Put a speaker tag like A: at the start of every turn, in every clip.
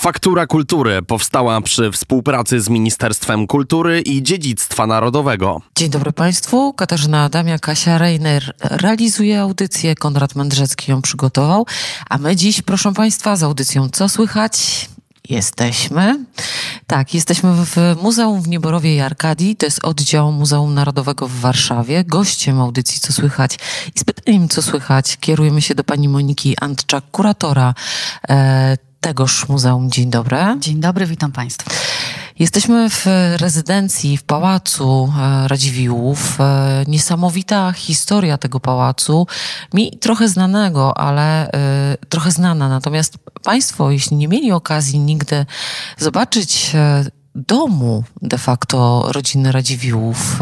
A: Faktura Kultury powstała przy współpracy z Ministerstwem Kultury i Dziedzictwa Narodowego.
B: Dzień dobry Państwu, Katarzyna Adamia, Kasia Reiner realizuje audycję, Konrad Mędrzecki ją przygotował, a my dziś, proszę Państwa, z audycją Co Słychać? Jesteśmy w Muzeum w Nieborowie i Arkadii, to jest oddział Muzeum Narodowego w Warszawie. Gościem audycji Co Słychać i z pytaniem Co Słychać kierujemy się do pani Moniki Antczak, kuratora tegoż muzeum. Dzień dobry.
C: Dzień dobry, witam Państwa.
B: Jesteśmy w rezydencji, w Pałacu Radziwiłłów. Niesamowita historia tego pałacu, mi trochę znanego, ale trochę znana. Natomiast Państwo, jeśli nie mieli okazji nigdy zobaczyć domu de facto rodziny Radziwiłłów,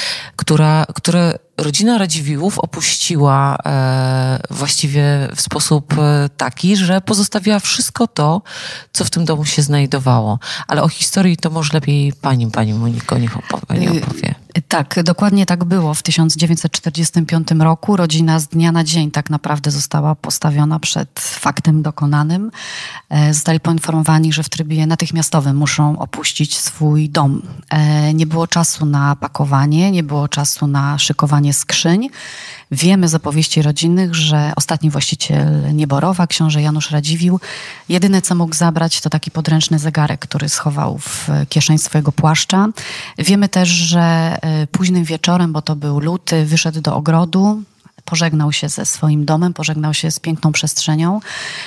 B: które rodzina Radziwiłłów opuściła właściwie w sposób taki, że pozostawiła wszystko to, co w tym domu się znajdowało. Ale o historii to może lepiej pani Moniko niech opowie.
C: Tak, dokładnie tak było. W 1945 roku rodzina z dnia na dzień tak naprawdę została postawiona przed faktem dokonanym. Zostali poinformowani, że w trybie natychmiastowym muszą opuścić swój dom. Nie było czasu na pakowanie, nie było czasu na szykowanie skrzyń. Wiemy z opowieści rodzinnych, że ostatni właściciel Nieborowa, książę Janusz Radziwiłł, jedyne co mógł zabrać to taki podręczny zegarek, który schował w kieszeń swojego płaszcza. Wiemy też, że późnym wieczorem, bo to był luty, wyszedł do ogrodu, pożegnał się ze swoim domem, pożegnał się z piękną przestrzenią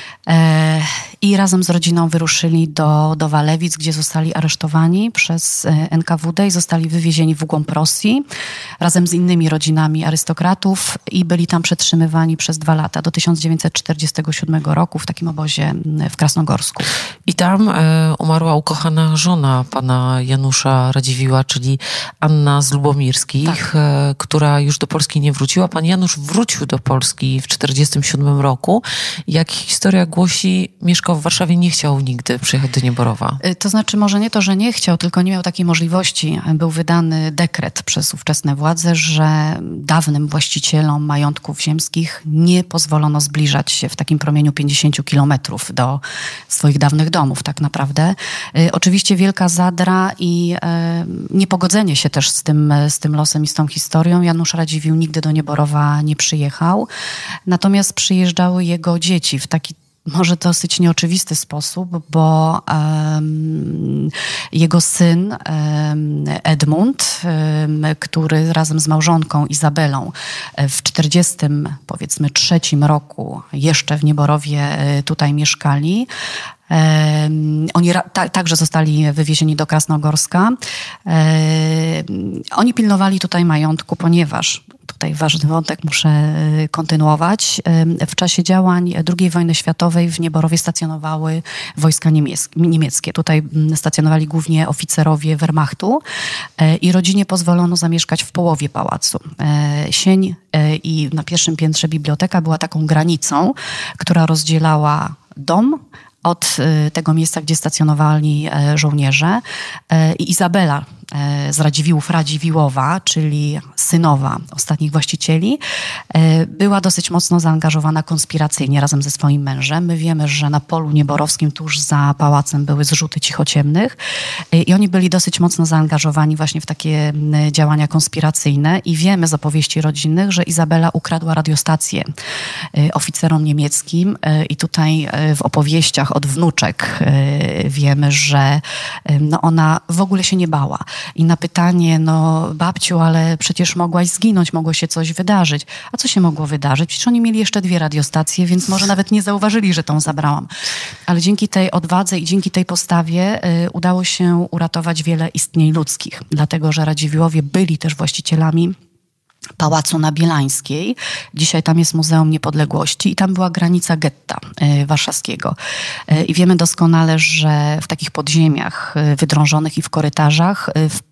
C: i razem z rodziną wyruszyli do Walewic, gdzie zostali aresztowani przez NKWD i zostali wywiezieni w głąb Rosji razem z innymi rodzinami arystokratów i byli tam przetrzymywani przez 2 lata, do 1947 roku w takim obozie w Krasnogorsku.
B: I tam umarła ukochana żona pana Janusza Radziwiłła, czyli Anna z Lubomirskich, która już do Polski nie wróciła. Pan Janusz wrócił do Polski w 1947 roku. Jak historia głosi, mieszkał w Warszawie, nie chciał nigdy przyjechać do Nieborowa.
C: To znaczy może nie to, że nie chciał, tylko nie miał takiej możliwości. Był wydany dekret przez ówczesne władze, że dawnym właścicielom majątków ziemskich nie pozwolono zbliżać się w takim promieniu 50 kilometrów do swoich dawnych domów tak naprawdę. Oczywiście wielka zadra i niepogodzenie się też z tym losem i z tą historią. Janusz Radziwiłł nigdy do Nieborowa nie przyjechał, natomiast przyjeżdżały jego dzieci w taki może dosyć nieoczywisty sposób, bo jego syn Edmund, który razem z małżonką Izabelą w 1943 roku jeszcze w Nieborowie tutaj mieszkali, oni także zostali wywiezieni do Krasnogorska. Oni pilnowali tutaj majątku, ponieważ tutaj ważny wątek muszę kontynuować. W czasie działań II wojny światowej w Nieborowie stacjonowały wojska niemieckie. Tutaj stacjonowali głównie oficerowie Wehrmachtu i rodzinie pozwolono zamieszkać w połowie pałacu. Sień i na pierwszym piętrze biblioteka była taką granicą, która rozdzielała dom od tego miejsca, gdzie stacjonowali żołnierze. I Izabela z Radziwiłłów, Radziwiłłowa, czyli synowa ostatnich właścicieli, była dosyć mocno zaangażowana konspiracyjnie razem ze swoim mężem. My wiemy, że na polu nieborowskim tuż za pałacem były zrzuty cichociemnych i oni byli dosyć mocno zaangażowani właśnie w takie działania konspiracyjne i wiemy z opowieści rodzinnych, że Izabela ukradła radiostację oficerom niemieckim i tutaj w opowieściach od wnuczek wiemy, że ona w ogóle się nie bała. I na pytanie, babciu, ale przecież mogłaś zginąć, mogło się coś wydarzyć. A co się mogło wydarzyć? Przecież oni mieli jeszcze 2 radiostacje, więc może nawet nie zauważyli, że tą zabrałam. Ale dzięki tej odwadze i dzięki tej postawie udało się uratować wiele istnień ludzkich. Dlatego, że Radziwiłłowie byli też właścicielami Pałacu na Bielańskiej. Dzisiaj tam jest Muzeum Niepodległości i tam była granica getta warszawskiego. I wiemy doskonale, że w takich podziemiach wydrążonych i w korytarzach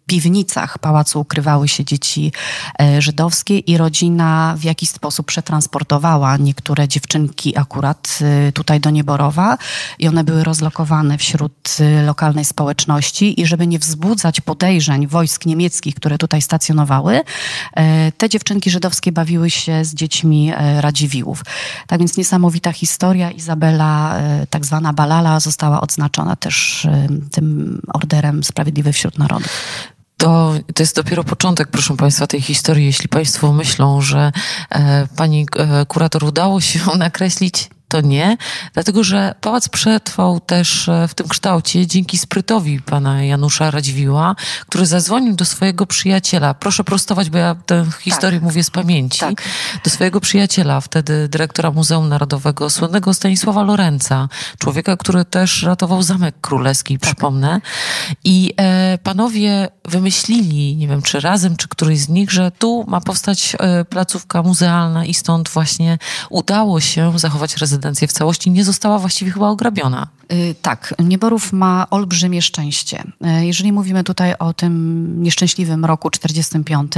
C: piwnicach pałacu ukrywały się dzieci żydowskie i rodzina w jakiś sposób przetransportowała niektóre dziewczynki akurat tutaj do Nieborowa i one były rozlokowane wśród lokalnej społeczności i żeby nie wzbudzać podejrzeń wojsk niemieckich, które tutaj stacjonowały, te dziewczynki żydowskie bawiły się z dziećmi Radziwiłłów. Tak więc niesamowita historia. Izabela, tak zwana Balala, została odznaczona też tym orderem Sprawiedliwy wśród Narodów.
B: To jest dopiero początek, proszę Państwa, tej historii. Jeśli Państwo myślą, że pani kurator udało się nakreślić, to nie, dlatego że pałac przetrwał też w tym kształcie dzięki sprytowi pana Janusza Radziwiłła, który zadzwonił do swojego przyjaciela. Proszę prostować, bo ja tę historię mówię z pamięci. Tak. Do swojego przyjaciela, wtedy dyrektora Muzeum Narodowego, słynnego Stanisława Lorenca, człowieka, który też ratował Zamek Królewski, przypomnę. I panowie wymyślili, nie wiem czy razem, czy któryś z nich, że tu ma powstać placówka muzealna i stąd właśnie udało się zachować rezydencję w całości, nie została właściwie chyba ograbiona.
C: Tak, Nieborów ma olbrzymie szczęście. Jeżeli mówimy tutaj o tym nieszczęśliwym roku 45,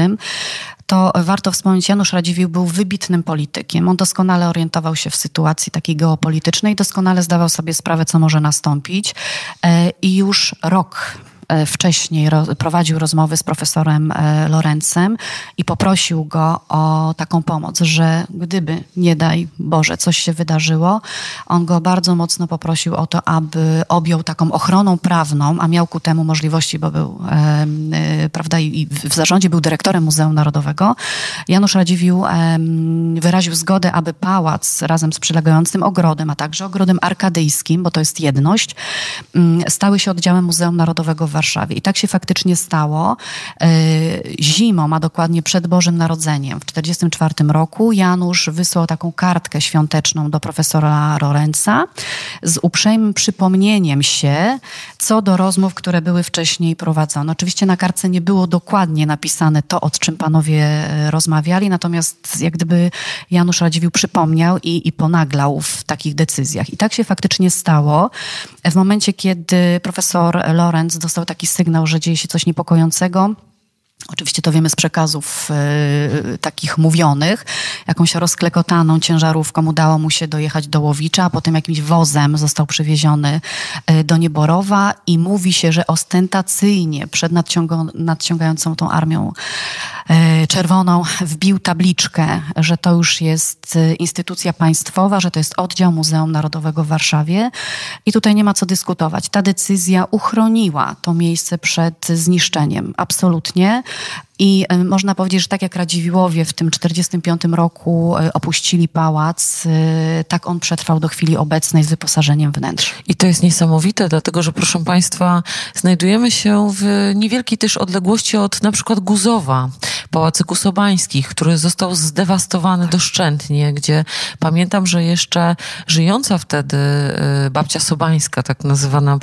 C: to warto wspomnieć, Janusz Radziwiłł był wybitnym politykiem. On doskonale orientował się w sytuacji takiej geopolitycznej, doskonale zdawał sobie sprawę, co może nastąpić i już rok wcześniej prowadził rozmowy z profesorem Lorencem i poprosił go o taką pomoc, że gdyby, nie daj Boże, coś się wydarzyło, on go bardzo mocno poprosił o to, aby objął taką ochroną prawną, a miał ku temu możliwości, bo był, prawda, i w zarządzie był dyrektorem Muzeum Narodowego. Janusz Radziwiłł wyraził zgodę, aby pałac razem z przylegającym ogrodem, a także ogrodem arkadyjskim, bo to jest jedność, stały się oddziałem Muzeum Narodowego w Warszawie. I tak się faktycznie stało. Zimą, a dokładnie przed Bożym Narodzeniem w 1944 roku Janusz wysłał taką kartkę świąteczną do profesora Lorenza z uprzejmym przypomnieniem się co do rozmów, które były wcześniej prowadzone. Oczywiście na kartce nie było dokładnie napisane to, o czym panowie rozmawiali, natomiast jak gdyby Janusz Radziwiłł przypomniał i ponaglał w takich decyzjach. I tak się faktycznie stało. W momencie, kiedy profesor Lorenz dostał taki sygnał, że dzieje się coś niepokojącego, oczywiście to wiemy z przekazów takich mówionych, jakąś rozklekotaną ciężarówką udało mu się dojechać do Łowicza, a potem jakimś wozem został przywieziony do Nieborowa i mówi się, że ostentacyjnie przed nadciągającą tą armią czerwoną wbił tabliczkę, że to już jest instytucja państwowa, że to jest oddział Muzeum Narodowego w Warszawie i tutaj nie ma co dyskutować. Ta decyzja uchroniła to miejsce przed zniszczeniem. Absolutnie. I można powiedzieć, że tak jak Radziwiłłowie w tym 1945 roku opuścili pałac, tak on przetrwał do chwili obecnej z wyposażeniem wnętrz.
B: I to jest niesamowite, dlatego że, proszę Państwa, znajdujemy się w niewielkiej też odległości od na przykład Guzowa, Pałacyku Sobańskich, który został zdewastowany doszczętnie, gdzie pamiętam, że jeszcze żyjąca wtedy babcia Sobańska, tak nazywana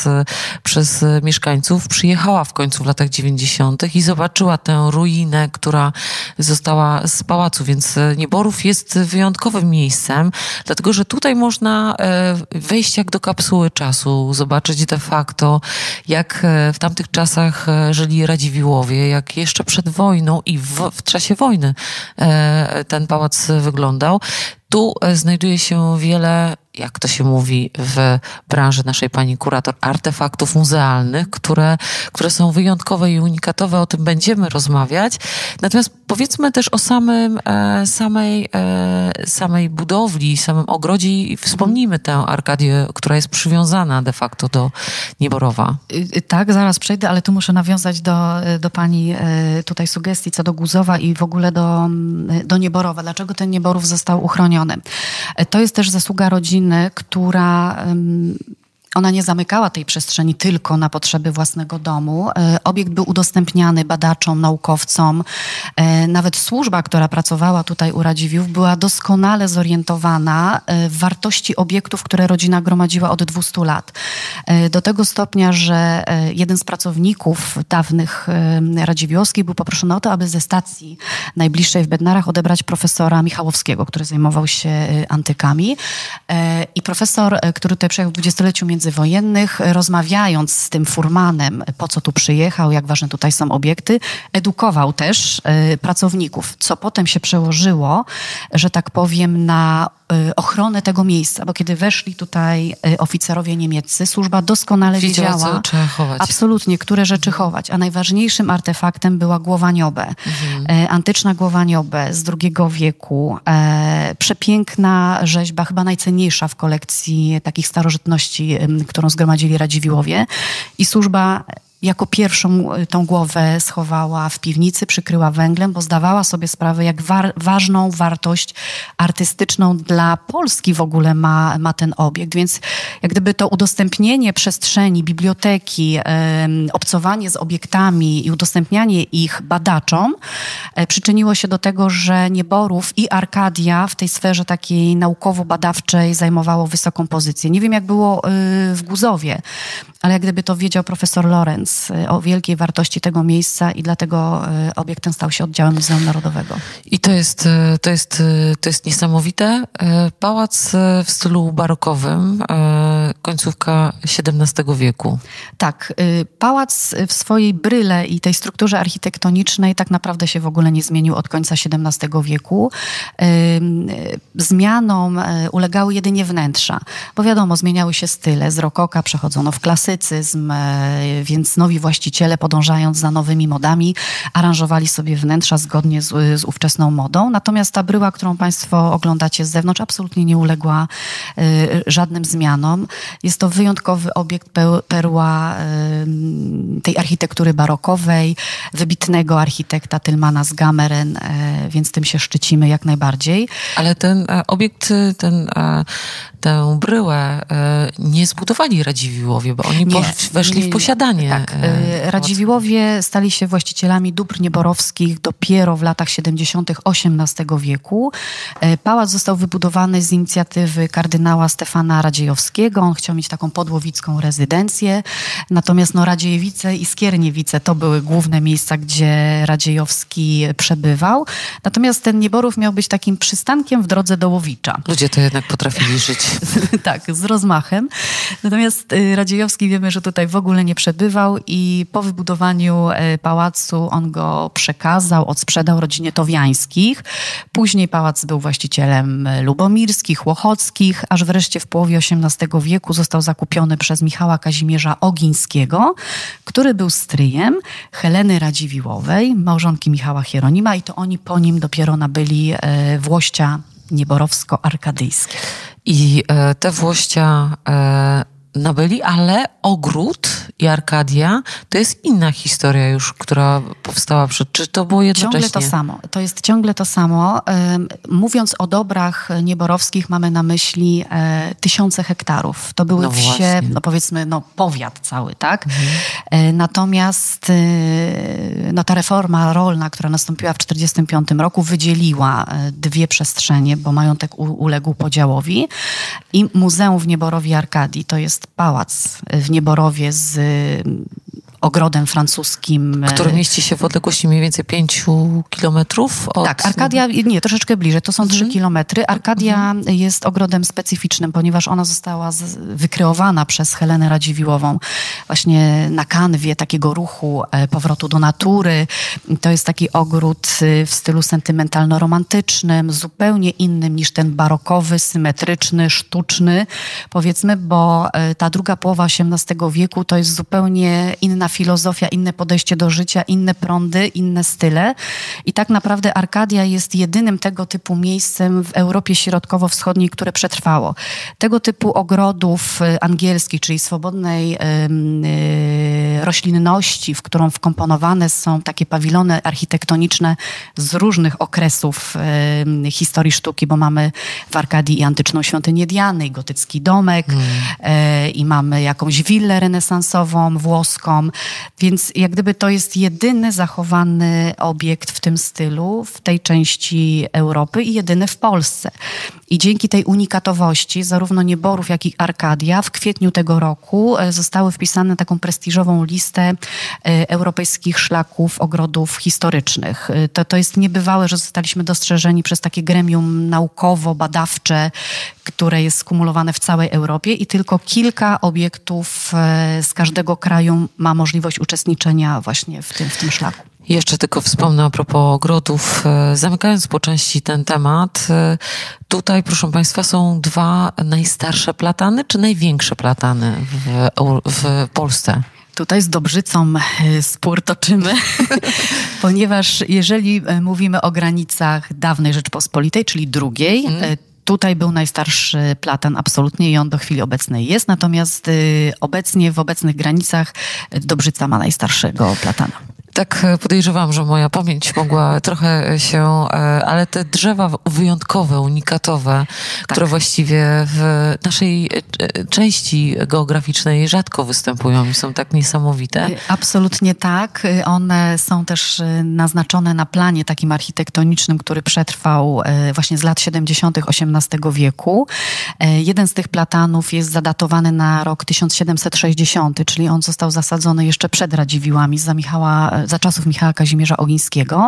B: przez mieszkańców, przyjechała w końcu w latach 90. i zobaczyła tę ruinę, która została z pałacu, więc Nieborów jest wyjątkowym miejscem, dlatego że tutaj można wejść jak do kapsuły czasu, zobaczyć de facto, jak w tamtych czasach żyli Radziwiłłowie, jak jeszcze przed wojną i w czasie wojny ten pałac wyglądał. Tu znajduje się wiele, jak to się mówi w branży naszej pani kurator, artefaktów muzealnych, które są wyjątkowe i unikatowe, o tym będziemy rozmawiać. Natomiast powiedzmy też o samej budowli, samym ogrodzie i wspomnijmy tę arkadię, która jest przywiązana de facto do Nieborowa.
C: Tak, zaraz przejdę, ale tu muszę nawiązać do pani tutaj sugestii co do Guzowa i w ogóle do Nieborowa. Dlaczego ten Nieborów został uchroniony? To jest też zasługa rodziny, która ona nie zamykała tej przestrzeni tylko na potrzeby własnego domu. Obiekt był udostępniany badaczom, naukowcom. Nawet służba, która pracowała tutaj u Radziwiłłów, była doskonale zorientowana w wartości obiektów, które rodzina gromadziła od 200 lat. Do tego stopnia, że jeden z pracowników dawnych Radziwiłłowskich był poproszony o to, aby ze stacji najbliższej w Bednarach odebrać profesora Michałowskiego, który zajmował się antykami. I profesor, który tutaj przyjechał w dwudziestoleciu międzywojennych, rozmawiając z tym furmanem, po co tu przyjechał, jak ważne tutaj są obiekty, edukował też pracowników, co potem się przełożyło, że tak powiem, na ochronę tego miejsca, bo kiedy weszli tutaj oficerowie niemieccy, służba doskonale wiedziała,
B: co trzeba chować.
C: Absolutnie, które rzeczy chować, a najważniejszym artefaktem była głowa niobę. Antyczna głowa niobę z II wieku, przepiękna rzeźba, chyba najcenniejsza w kolekcji takich starożytności, którą zgromadzili Radziwiłłowie, i służba jako pierwszą tą głowę schowała w piwnicy, przykryła węglem, bo zdawała sobie sprawę, jak ważną wartość artystyczną dla Polski w ogóle ma ten obiekt. Więc jak gdyby to udostępnienie przestrzeni, biblioteki, obcowanie z obiektami i udostępnianie ich badaczom przyczyniło się do tego, że Nieborów i Arkadia w tej sferze takiej naukowo-badawczej zajmowało wysoką pozycję. Nie wiem, jak było w Guzowie, ale jak gdyby to wiedział profesor Lorenz o wielkiej wartości tego miejsca i dlatego obiekt ten stał się oddziałem Muzeum Narodowego.
B: I to jest niesamowite. Pałac w stylu barokowym, końcówka XVII wieku.
C: Tak. Pałac w swojej bryle i tej strukturze architektonicznej tak naprawdę się w ogóle nie zmienił od końca XVII wieku. Zmianom ulegały jedynie wnętrza, bo wiadomo, zmieniały się style. Z rokoka przechodzono w klasycyzm, więc nowi właściciele, podążając za nowymi modami, aranżowali sobie wnętrza zgodnie z ówczesną modą. Natomiast ta bryła, którą Państwo oglądacie z zewnątrz, absolutnie nie uległa żadnym zmianom. Jest to wyjątkowy obiekt, perła tej architektury barokowej, wybitnego architekta Tylmana z Gameren, więc tym się szczycimy jak najbardziej.
B: Ale ten obiekt, tę bryłę nie zbudowali Radziwiłłowie, bo oni weszli w posiadanie.
C: Tak. Radziwiłłowie stali się właścicielami dóbr nieborowskich dopiero w latach 70. XVIII wieku. Pałac został wybudowany z inicjatywy kardynała Stefana Radziejowskiego. On chciał mieć taką podłowicką rezydencję. Natomiast Radziejewice i Skierniewice to były główne miejsca, gdzie Radziejowski przebywał. Natomiast ten Nieborów miał być takim przystankiem w drodze do Łowicza.
B: Ludzie to jednak potrafili żyć.
C: Tak, z rozmachem. Natomiast Radziejowski wiemy, że tutaj w ogóle nie przebywał i po wybudowaniu pałacu on go przekazał, odsprzedał rodzinie Towiańskich. Później pałac był właścicielem lubomirskich, łochockich, aż wreszcie w połowie XVIII wieku został zakupiony przez Michała Kazimierza Ogińskiego, który był stryjem Heleny Radziwiłłowej, małżonki Michała Hieronima, i to oni po nim dopiero nabyli włościa nieborowsko-arkadyjskie.
B: I te włościa nabyli, ale ogród i Arkadia to jest inna historia już, która powstała czy to było jednocześnie?
C: Ciągle to samo. To jest ciągle to samo. Mówiąc o dobrach nieborowskich, mamy na myśli tysiące hektarów. To były wsie, powiedzmy, powiat cały, tak? Natomiast ta reforma rolna, która nastąpiła w 1945 roku, wydzieliła dwie przestrzenie, bo majątek uległ podziałowi. I Muzeum w Nieborowie Arkadii, to jest pałac w Nieborowie z ogrodem francuskim.
B: Który mieści się w odległości mniej więcej 5 kilometrów od...
C: Tak, Arkadia, nie, troszeczkę bliżej, to są 3 kilometry. Arkadia jest ogrodem specyficznym, ponieważ ona została wykreowana przez Helenę Radziwiłłową właśnie na kanwie takiego ruchu powrotu do natury. To jest taki ogród w stylu sentymentalno-romantycznym, zupełnie innym niż ten barokowy, symetryczny, sztuczny, powiedzmy, bo ta druga połowa XVIII wieku to jest zupełnie inna filozofia, inne podejście do życia, inne prądy, inne style. I tak naprawdę Arkadia jest jedynym tego typu miejscem w Europie Środkowo-Wschodniej, które przetrwało. Tego typu ogrodów angielskich, czyli swobodnej roślinności, w którą wkomponowane są takie pawilony architektoniczne z różnych okresów historii sztuki, bo mamy w Arkadii i antyczną świątynię Diany, i gotycki domek, i mamy jakąś willę renesansową, włoską. Więc jak gdyby to jest jedyny zachowany obiekt w tym stylu, w tej części Europy i jedyny w Polsce. I dzięki tej unikatowości zarówno Nieborów, jak i Arkadia w kwietniu tego roku zostały wpisane na taką prestiżową listę europejskich szlaków ogrodów historycznych. To jest niebywałe, że zostaliśmy dostrzeżeni przez takie gremium naukowo-badawcze, które jest skumulowane w całej Europie i tylko kilka obiektów z każdego kraju ma możliwość uczestniczenia właśnie w tym szlaku.
B: Jeszcze tylko wspomnę a propos ogrodów, zamykając po części ten temat, tutaj, proszę Państwa, są 2 najstarsze platany, czy największe platany w Polsce?
C: Tutaj z Dobrzycą spór toczymy, ponieważ jeżeli mówimy o granicach dawnej Rzeczpospolitej, czyli drugiej, tutaj był najstarszy platan absolutnie i on do chwili obecnej jest, natomiast obecnie w obecnych granicach Dobrzyca ma najstarszego platana.
B: Tak podejrzewam, że moja pamięć mogła trochę się, ale te drzewa wyjątkowe, unikatowe, które właściwie w naszej części geograficznej rzadko występują i są tak niesamowite.
C: Absolutnie tak. One są też naznaczone na planie takim architektonicznym, który przetrwał właśnie z lat 70. XVIII wieku. Jeden z tych platanów jest zadatowany na rok 1760, czyli on został zasadzony jeszcze przed Radziwiłłami za czasów Michała Kazimierza Ogińskiego.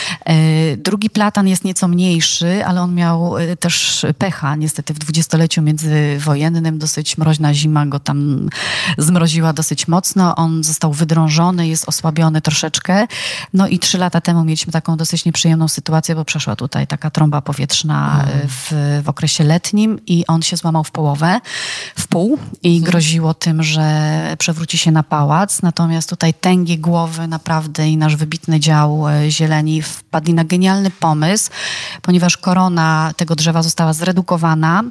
C: Drugi platan jest nieco mniejszy, ale on miał też pecha. Niestety w dwudziestoleciu międzywojennym dosyć mroźna zima go tam zmroziła dosyć mocno. On został wydrążony, jest osłabiony troszeczkę. No i 3 lata temu mieliśmy taką dosyć nieprzyjemną sytuację, bo przeszła tutaj taka trąba powietrzna w okresie letnim i on się złamał w pół i groziło tym, że przewróci się na pałac. Natomiast tutaj tęgie głowy naprawdę i nasz wybitny dział zieleni wpadli na genialny pomysł, ponieważ korona tego drzewa została zredukowana.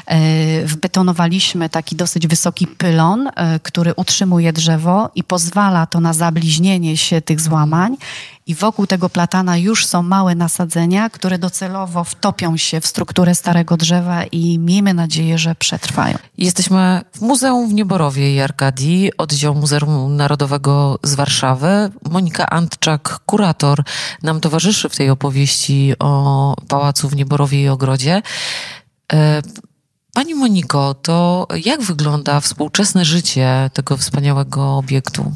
C: Wbetonowaliśmy taki dosyć wysoki pylon, który utrzymuje drzewo i pozwala to na zabliźnienie się tych złamań. I wokół tego platana już są małe nasadzenia, które docelowo wtopią się w strukturę starego drzewa i miejmy nadzieję, że przetrwają.
B: Jesteśmy w Muzeum w Nieborowie i Arkadii, oddział Muzeum Narodowego z Warszawy. Monika Antczak, kurator, nam towarzyszy w tej opowieści o Pałacu w Nieborowie i Ogrodzie. Pani Moniko, to jak wygląda współczesne życie tego wspaniałego obiektu?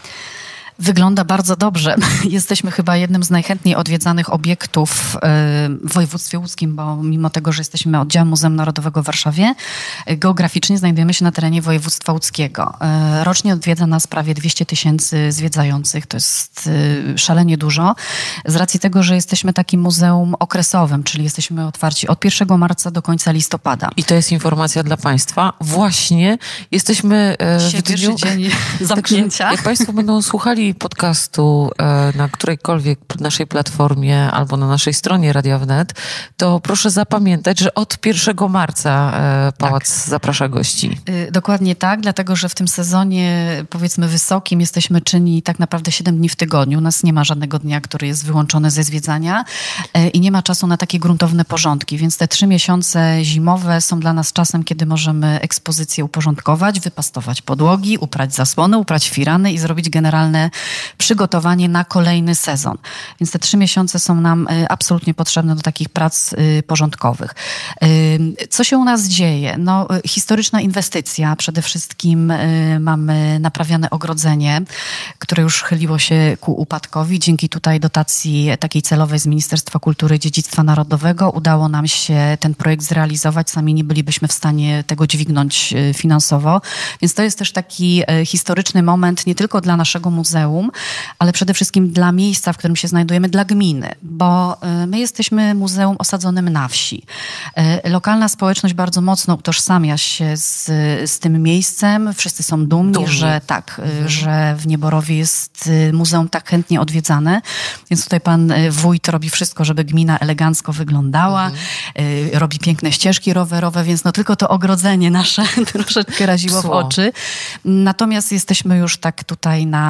C: Wygląda bardzo dobrze. Jesteśmy chyba jednym z najchętniej odwiedzanych obiektów w województwie łódzkim, bo mimo tego, że jesteśmy oddziałem Muzeum Narodowego w Warszawie, geograficznie znajdujemy się na terenie województwa łódzkiego. Rocznie odwiedza nas prawie 200 000 zwiedzających. To jest szalenie dużo. Z racji tego, że jesteśmy takim muzeum okresowym, czyli jesteśmy otwarci od 1 marca do końca listopada.
B: I to jest informacja dla Państwa. Właśnie jesteśmy w dniu
C: dzień zamknięcia.
B: Jak Państwo będą słuchali podcastu na którejkolwiek naszej platformie albo na naszej stronie Radia Wnet, to proszę zapamiętać, że od 1 marca Pałac zaprasza gości.
C: Dokładnie tak, dlatego że w tym sezonie, powiedzmy wysokim, jesteśmy czynni tak naprawdę 7 dni w tygodniu. U nas nie ma żadnego dnia, który jest wyłączony ze zwiedzania i nie ma czasu na takie gruntowne porządki, więc te 3 miesiące zimowe są dla nas czasem, kiedy możemy ekspozycję uporządkować, wypastować podłogi, uprać zasłony, uprać firany i zrobić generalne przygotowanie na kolejny sezon. Więc te 3 miesiące są nam absolutnie potrzebne do takich prac porządkowych. Co się u nas dzieje? No, historyczna inwestycja. Przede wszystkim mamy naprawiane ogrodzenie, które już chyliło się ku upadkowi. Dzięki tutaj dotacji takiej celowej z Ministerstwa Kultury i Dziedzictwa Narodowego udało nam się ten projekt zrealizować. Sami nie bylibyśmy w stanie tego dźwignąć finansowo. Więc to jest też taki historyczny moment nie tylko dla naszego muzeum, ale przede wszystkim dla miejsca, w którym się znajdujemy, dla gminy, bo my jesteśmy muzeum osadzonym na wsi. Lokalna społeczność bardzo mocno utożsamia się z tym miejscem. Wszyscy są dumni, że tak, że w Nieborowie jest muzeum tak chętnie odwiedzane, więc tutaj pan wójt robi wszystko, żeby gmina elegancko wyglądała, robi piękne ścieżki rowerowe, więc no tylko to ogrodzenie nasze troszeczkę raziło w oczy. Natomiast jesteśmy już tak tutaj na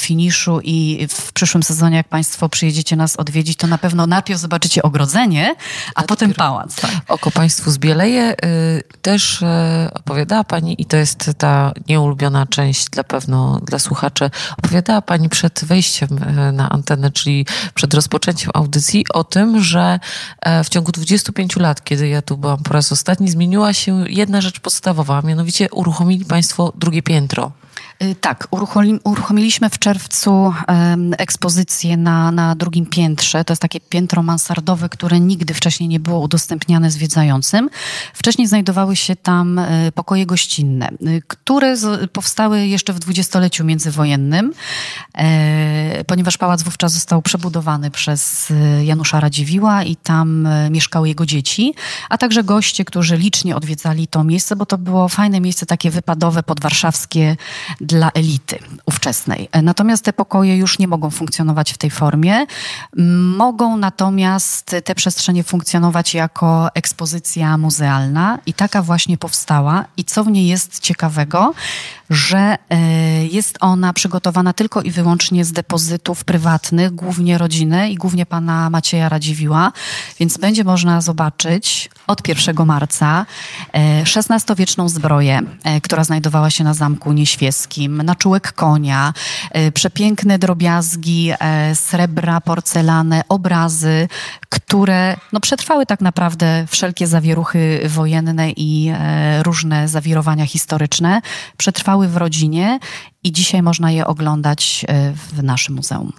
C: finiszu i w przyszłym sezonie, jak państwo przyjedziecie nas odwiedzić, to na pewno najpierw zobaczycie ogrodzenie, a potem pałac. Tak.
B: Oko państwu zbieleje. Też opowiadała pani, i to jest ta nieulubiona część dla słuchaczy, opowiadała pani przed wejściem na antenę, czyli przed rozpoczęciem audycji, o tym, że w ciągu 25 lat, kiedy ja tu byłam po raz ostatni, zmieniła się jedna rzecz podstawowa, a mianowicie uruchomili państwo drugie piętro.
C: Tak, uruchomiliśmy w czerwcu ekspozycję na drugim piętrze. To jest takie piętro mansardowe, które nigdy wcześniej nie było udostępniane zwiedzającym. Wcześniej znajdowały się tam pokoje gościnne, które powstały jeszcze w dwudziestoleciu międzywojennym, ponieważ pałac wówczas został przebudowany przez Janusza Radziwiłła i tam mieszkały jego dzieci, a także goście, którzy licznie odwiedzali to miejsce, bo to było fajne miejsce, takie wypadowe, podwarszawskie, dla elity ówczesnej. Natomiast te pokoje już nie mogą funkcjonować w tej formie. Mogą natomiast te przestrzenie funkcjonować jako ekspozycja muzealna i taka właśnie powstała. I co w niej jest ciekawego, że jest ona przygotowana tylko i wyłącznie z depozytów prywatnych, głównie rodziny i głównie pana Macieja Radziwiłła, więc będzie można zobaczyć od 1 marca XVI-wieczną zbroję, która znajdowała się na Zamku Nieświeskim, naczółek konia, przepiękne drobiazgi, srebra, porcelanę, obrazy, które przetrwały tak naprawdę wszelkie zawieruchy wojenne i różne zawirowania historyczne. Przetrwały w rodzinie i dzisiaj można je oglądać w naszym muzeum.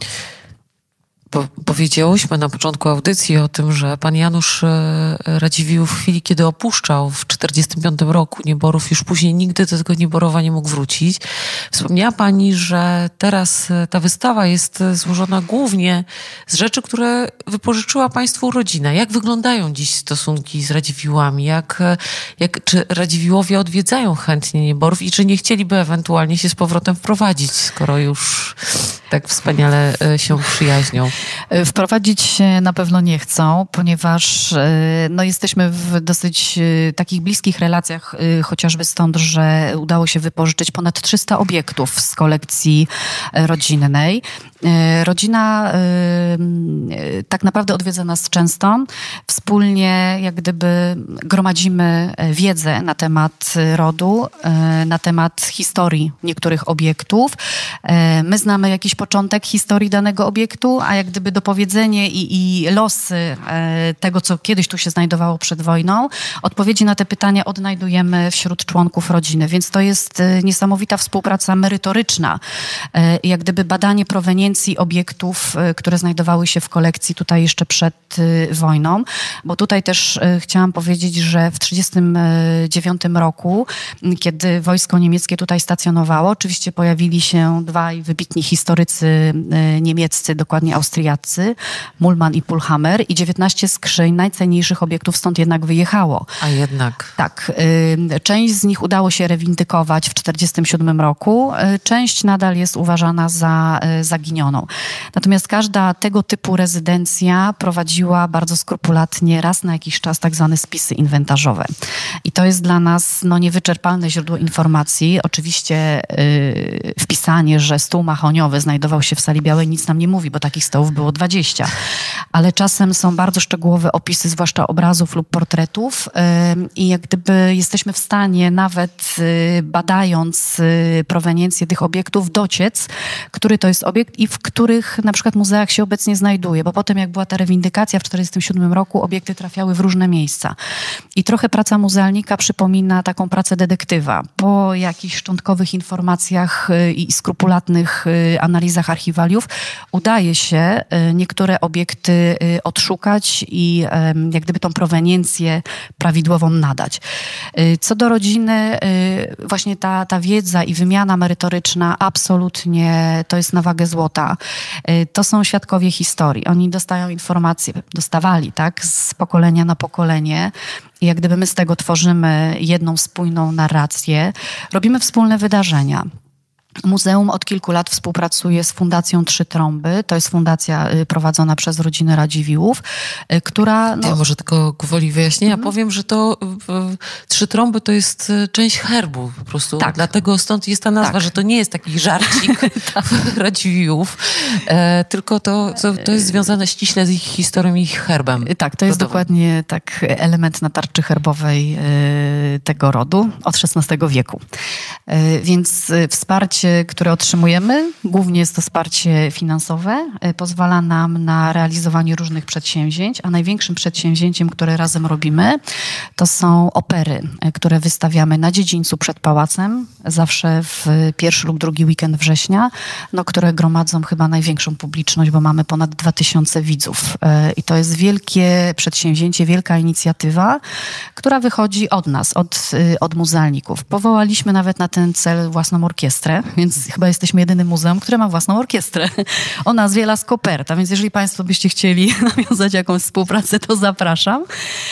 B: Powiedziałyśmy na początku audycji o tym, że pan Janusz Radziwiłł w chwili, kiedy opuszczał w 1945 roku Nieborów, już później nigdy do tego Nieborowa nie mógł wrócić. Wspomniała pani, że teraz ta wystawa jest złożona głównie z rzeczy, które wypożyczyła państwu rodzina. Jak wyglądają dziś stosunki z Radziwiłłami? Czy Radziwiłłowie odwiedzają chętnie Nieborów i czy nie chcieliby ewentualnie się z powrotem wprowadzić, skoro już tak wspaniale się przyjaźnią?
C: Wprowadzić się na pewno nie chcą, ponieważ jesteśmy w dosyć takich bliskich relacjach, chociażby stąd, że udało się wypożyczyć ponad 300 obiektów z kolekcji rodzinnej. Rodzina tak naprawdę odwiedza nas często. Wspólnie jak gdyby gromadzimy wiedzę na temat rodu, na temat historii niektórych obiektów. My znamy jakiś początek historii danego obiektu, a jak gdyby dopowiedzenie i losy tego, co kiedyś tu się znajdowało przed wojną, odpowiedzi na te pytania odnajdujemy wśród członków rodziny. Więc to jest niesamowita współpraca merytoryczna. Jak gdyby badanie proweniencji obiektów, które znajdowały się w kolekcji tutaj jeszcze przed wojną. Bo tutaj też chciałam powiedzieć, że w 1939 roku, kiedy wojsko niemieckie tutaj stacjonowało, oczywiście pojawili się dwaj wybitni historycy niemieccy, dokładnie austriaccy, Mullmann i Pulhammer, i 19 skrzyń najcenniejszych obiektów stąd jednak wyjechało.
B: A jednak.
C: Tak. Część z nich udało się rewindykować w 1947 roku. Część nadal jest uważana za zaginioną. Natomiast każda tego typu rezydencja prowadziła bardzo skrupulatnie raz na jakiś czas tak zwane spisy inwentarzowe. I to jest dla nas niewyczerpalne źródło informacji. Oczywiście wpisanie, że stół mahoniowy znajdował się w Sali Białej, nic nam nie mówi, bo takich stołów było 20. Ale czasem są bardzo szczegółowe opisy, zwłaszcza obrazów lub portretów, i jak gdyby jesteśmy w stanie, nawet badając proweniencję tych obiektów, dociec, który to jest obiekt i w których na przykład muzeach się obecnie znajduje, bo potem jak była ta rewindykacja w 1947 roku, obiekty trafiały w różne miejsca. I trochę praca muzealnika przypomina taką pracę detektywa. Po jakichś szczątkowych informacjach i skrupulatnych analizach archiwaliów udaje się niektóre obiekty odszukać i jak gdyby tą proweniencję prawidłową nadać. Co do rodziny, właśnie ta wiedza i wymiana merytoryczna absolutnie to jest na wagę złota. To są świadkowie historii. Oni dostają informacje, dostawali, tak, z pokolenia na pokolenie. I jak gdyby my z tego tworzymy jedną spójną narrację. Robimy wspólne wydarzenia. Muzeum od kilku lat współpracuje z Fundacją Trzy Trąby. To jest fundacja prowadzona przez rodzinę Radziwiłłów, która...
B: Ja może tylko gwoli wyjaśnienia powiem, że to Trzy Trąby to jest część herbu po prostu.
C: Tak.
B: Dlatego stąd jest ta nazwa, że to nie jest taki żarcik Radziwiłłów, tylko to jest związane ściśle z ich historią i ich herbem.
C: Tak, to jest dokładnie tak element na tarczy herbowej tego rodu od XVI wieku. Więc wsparcie, które otrzymujemy, głównie jest to wsparcie finansowe, pozwala nam na realizowanie różnych przedsięwzięć, a największym przedsięwzięciem, które razem robimy, to są opery, które wystawiamy na dziedzińcu przed pałacem, zawsze w pierwszy lub drugi weekend września, które gromadzą chyba największą publiczność, bo mamy ponad 2000 widzów. I to jest wielkie przedsięwzięcie, wielka inicjatywa, która wychodzi od nas, od muzealników. Powołaliśmy nawet na ten cel własną orkiestrę, więc chyba jesteśmy jedynym muzeum, które ma własną orkiestrę o nazwie Las Koperta, więc jeżeli Państwo byście chcieli nawiązać jakąś współpracę, to zapraszam.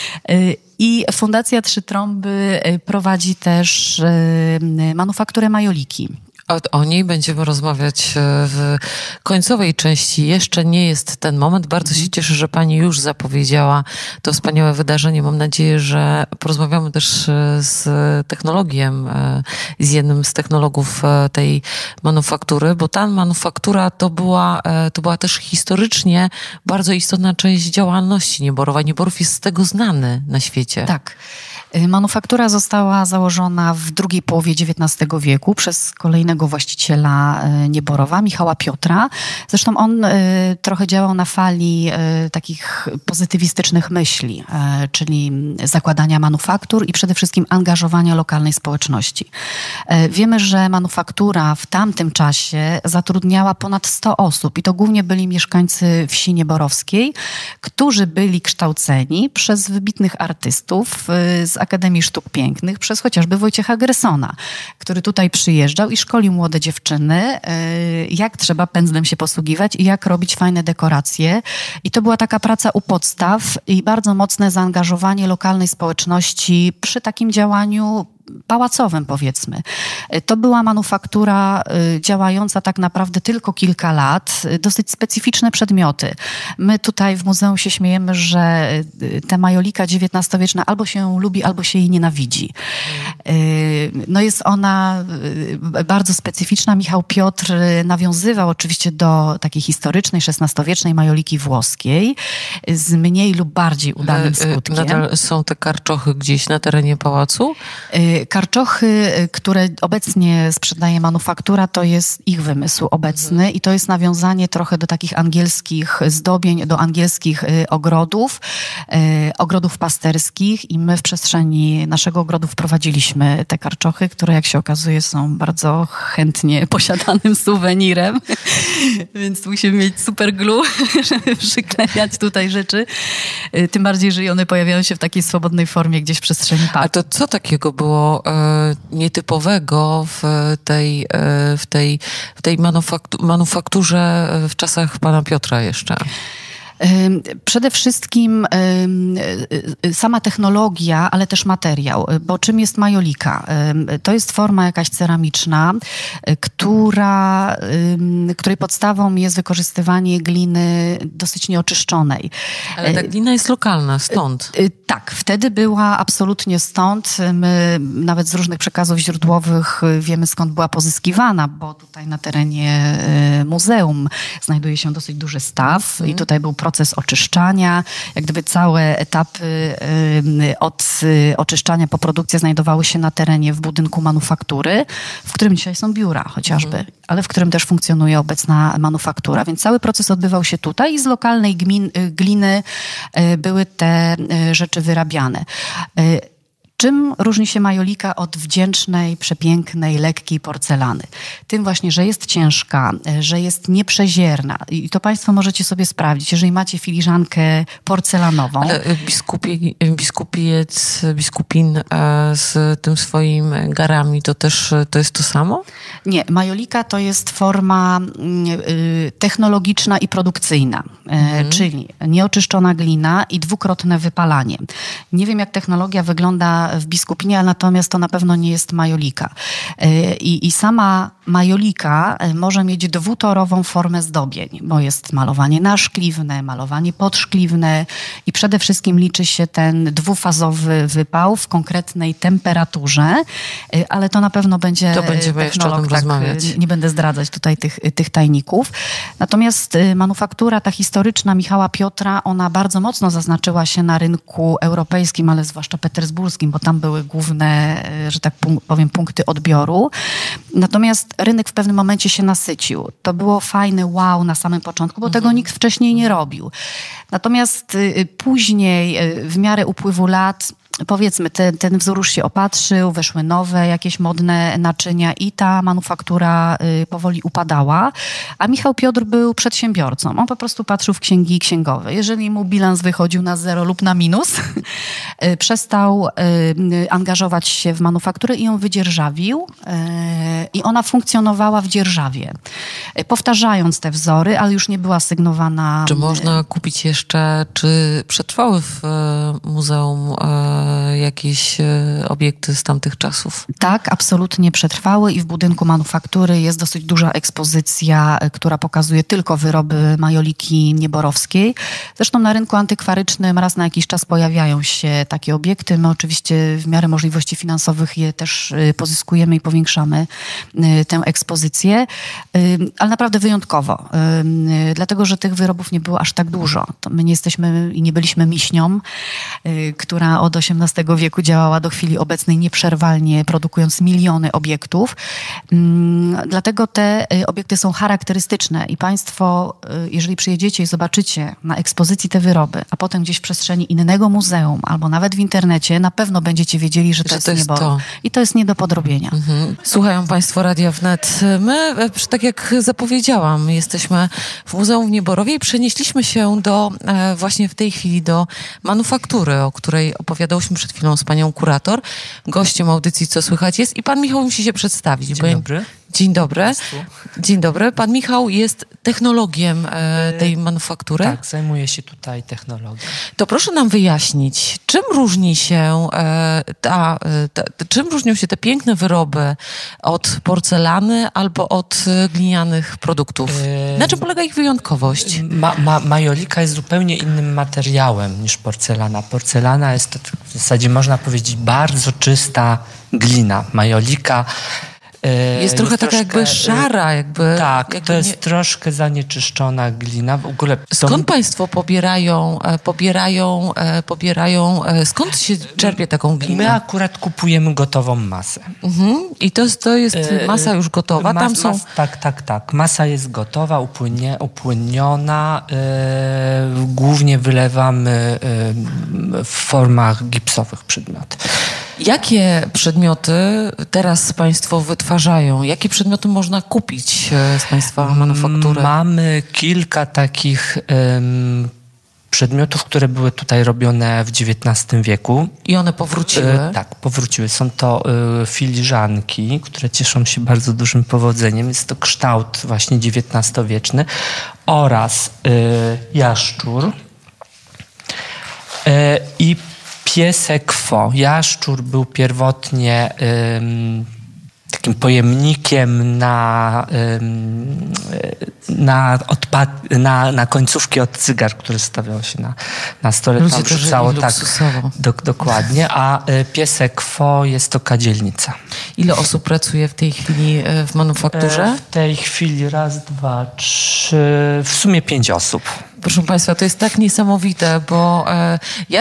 C: I Fundacja Trzy Trąby prowadzi też manufakturę majoliki.
B: O niej będziemy rozmawiać w końcowej części. Jeszcze nie jest ten moment. Bardzo się cieszę, że pani już zapowiedziała to wspaniałe wydarzenie. Mam nadzieję, że porozmawiamy też z technologiem, z jednym z technologów tej manufaktury, bo ta manufaktura to była też historycznie bardzo istotna część działalności Nieborowa. Nieborów jest z tego znany na świecie.
C: Tak. Manufaktura została założona w drugiej połowie XIX wieku przez kolejnego właściciela Nieborowa, Michała Piotra. Zresztą on trochę działał na fali takich pozytywistycznych myśli, czyli zakładania manufaktur i przede wszystkim angażowania lokalnej społeczności. Wiemy, że manufaktura w tamtym czasie zatrudniała ponad 100 osób i to głównie byli mieszkańcy wsi nieborowskiej, którzy byli kształceni przez wybitnych artystów z Akademii Sztuk Pięknych, przez chociażby Wojciecha Gressona, który tutaj przyjeżdżał i szkolił młode dziewczyny, jak trzeba pędzlem się posługiwać i jak robić fajne dekoracje. I to była taka praca u podstaw i bardzo mocne zaangażowanie lokalnej społeczności przy takim działaniu pałacowym, powiedzmy. To była manufaktura działająca tak naprawdę tylko kilka lat, dosyć specyficzne przedmioty. My tutaj w muzeum się śmiejemy, że ta majolika XIX-wieczna albo się ją lubi, albo się jej nienawidzi. Jest ona bardzo specyficzna. Michał Piotr nawiązywał oczywiście do takiej historycznej, XVI-wiecznej majoliki włoskiej z mniej lub bardziej udanym skutkiem.
B: Nadal są te karczochy gdzieś na terenie pałacu?
C: Karczochy, które obecnie sprzedaje manufaktura, to jest ich wymysł obecny i to jest nawiązanie trochę do takich angielskich zdobień, do angielskich ogrodów pasterskich i my w przestrzeni naszego ogrodu wprowadziliśmy te karczochy, które jak się okazuje są bardzo chętnie posiadanym suwenirem, więc musimy mieć super glue, żeby przyklejać tutaj rzeczy. Tym bardziej, że one pojawiają się w takiej swobodnej formie gdzieś w przestrzeni parku.
B: A to co takiego było nietypowego w tej manufakturze w czasach pana Piotra jeszcze?
C: Przede wszystkim sama technologia, ale też materiał, bo czym jest majolika? To jest forma jakaś ceramiczna, której podstawą jest wykorzystywanie gliny dosyć nieoczyszczonej.
B: Ale ta glina jest lokalna, stąd.
C: Tak, wtedy była absolutnie stąd. My nawet z różnych przekazów źródłowych wiemy, skąd była pozyskiwana, bo tutaj na terenie muzeum znajduje się dosyć duży staw i tutaj był proces oczyszczania. Jak gdyby całe etapy od oczyszczania po produkcję znajdowały się na terenie w budynku manufaktury, w którym dzisiaj są biura chociażby, ale w którym też funkcjonuje obecna manufaktura. Więc cały proces odbywał się tutaj i z lokalnej gliny były te rzeczy wyrabiane. Czym różni się majolika od wdzięcznej, przepięknej, lekkiej porcelany? Tym właśnie, że jest ciężka, że jest nieprzezierna. I to Państwo możecie sobie sprawdzić. Jeżeli macie filiżankę porcelanową...
B: Ale biskupin z tym swoim garami, to jest to samo?
C: Nie, majolika to jest forma technologiczna i produkcyjna. Czyli nieoczyszczona glina i dwukrotne wypalanie. Nie wiem, jak technologia wygląda w biskupinie, ale natomiast to na pewno nie jest majolika. I sama majolika może mieć dwutorową formę zdobień, bo jest malowanie naszkliwne, malowanie podszkliwne i przede wszystkim liczy się ten dwufazowy wypał w konkretnej temperaturze, ale to na pewno będzie
B: jeszcze o tym rozmawiać.
C: Nie będę zdradzać tutaj tych tajników. Natomiast manufaktura ta historyczna Michała Piotra, ona bardzo mocno zaznaczyła się na rynku europejskim, ale zwłaszcza petersburskim, bo tam były główne, że tak powiem, punkty odbioru. Natomiast rynek w pewnym momencie się nasycił. To było fajne wow na samym początku, bo tego nikt wcześniej nie robił. Natomiast później, w miarę upływu lat, powiedzmy, ten wzór już się opatrzył, weszły nowe jakieś modne naczynia i ta manufaktura powoli upadała, a Michał Piotr był przedsiębiorcą. On po prostu patrzył w księgi księgowe. Jeżeli mu bilans wychodził na 0 lub na minus, przestał angażować się w manufakturę i ją wydzierżawił i ona funkcjonowała w dzierżawie, powtarzając te wzory, ale już nie była sygnowana.
B: Czy można kupić jeszcze, czy przetrwały w muzeum jakieś obiekty z tamtych czasów?
C: Tak, absolutnie przetrwały i w budynku manufaktury jest dosyć duża ekspozycja, która pokazuje tylko wyroby majoliki nieborowskiej. Zresztą na rynku antykwarycznym raz na jakiś czas pojawiają się takie obiekty. My oczywiście w miarę możliwości finansowych je też pozyskujemy i powiększamy tę ekspozycję, ale naprawdę wyjątkowo. Dlatego, że tych wyrobów nie było aż tak dużo. To my nie jesteśmy i nie byliśmy miśnią, która od XVIII wieku działała do chwili obecnej nieprzerwalnie, produkując miliony obiektów. Dlatego te obiekty są charakterystyczne i państwo, jeżeli przyjedziecie i zobaczycie na ekspozycji te wyroby, a potem gdzieś w przestrzeni innego muzeum albo nawet w internecie, na pewno będziecie wiedzieli, że to jest niebo. To. I to jest nie do podrobienia.
B: Słuchają państwo Radia Wnet. My, tak jak zapowiedziałam, jesteśmy w Muzeum w Nieborowie i przenieśliśmy się właśnie w tej chwili do manufaktury, o której opowiadałyśmy przed chwilą z panią kurator. Gościem audycji Co Słychać jest i pan Michał musi się przedstawić.
D: Dzień dobry.
B: Dzień dobry. Dzień dobry. Pan Michał jest technologiem tej manufaktury.
D: Tak, zajmuję się tutaj technologią.
B: To proszę nam wyjaśnić, czym różni się czym różnią się te piękne wyroby od porcelany albo od glinianych produktów? Na czym polega ich wyjątkowość?
D: Majolika jest zupełnie innym materiałem niż porcelana. Porcelana jest to w zasadzie, można powiedzieć, bardzo czysta glina. Majolika
B: jest trochę taka jakby szara, jakby...
D: Tak,
B: jakby
D: to jest troszkę zanieczyszczona glina. W ogóle
B: skąd państwo pobierają, skąd się czerpie taką glinę?
D: My akurat kupujemy gotową masę.
B: I to jest masa już gotowa? Tam są...
D: Tak. Masa jest gotowa, upłyniona. Głównie wylewamy w formach gipsowych przedmioty.
B: Jakie przedmioty teraz państwo wytwarzają? Jakie przedmioty można kupić z państwa manufaktury?
D: Mamy kilka takich przedmiotów, które były tutaj robione w XIX wieku.
B: I one powróciły?
D: Tak, powróciły. Są to filiżanki, które cieszą się bardzo dużym powodzeniem. Jest to kształt właśnie XIX-wieczny oraz jaszczur i piesek Fo. Jaszczur był pierwotnie takim pojemnikiem na końcówki od cygar, które stawiało się na stole.
B: Ludzie
D: tam wrzucało, tak, dokładnie. A piesek Fo jest to kadzielnica.
B: Ile osób pracuje w tej chwili w manufakturze?
D: W tej chwili 1, 2, 3, w sumie 5 osób.
B: Proszę państwa, to jest tak niesamowite, bo ja